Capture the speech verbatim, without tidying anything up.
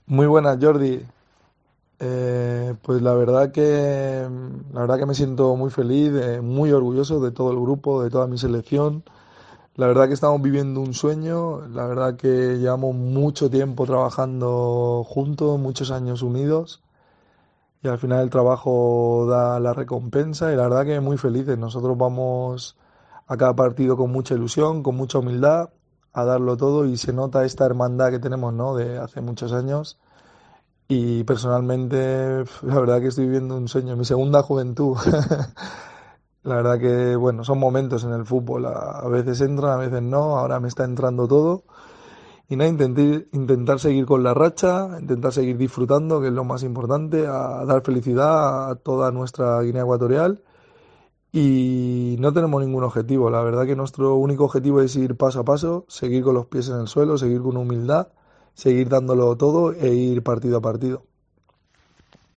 Muy buenas, Jordi. Eh, pues la verdad que la verdad que me siento muy feliz, eh, muy orgulloso de todo el grupo, de toda mi selección. La verdad que estamos viviendo un sueño. La verdad que llevamos mucho tiempo trabajando juntos, muchos años unidos, y al final el trabajo da la recompensa. Y la verdad que muy felices. Nosotros vamos a cada partido con mucha ilusión, con mucha humildad, a darlo todo, y se nota esta hermandad que tenemos, ¿no? De hace muchos años. Y personalmente, pf, la verdad que estoy viviendo un sueño, mi segunda juventud. La verdad que, bueno, son momentos en el fútbol. A, a veces entran, a veces no. Ahora me está entrando todo. Y nada, intenté, intentar seguir con la racha, intentar seguir disfrutando, que es lo más importante, a dar felicidad a toda nuestra Guinea Ecuatorial. Y no tenemos ningún objetivo. La verdad que nuestro único objetivo es ir paso a paso, seguir con los pies en el suelo, seguir con humildad, seguir dándolo todo e ir partido a partido.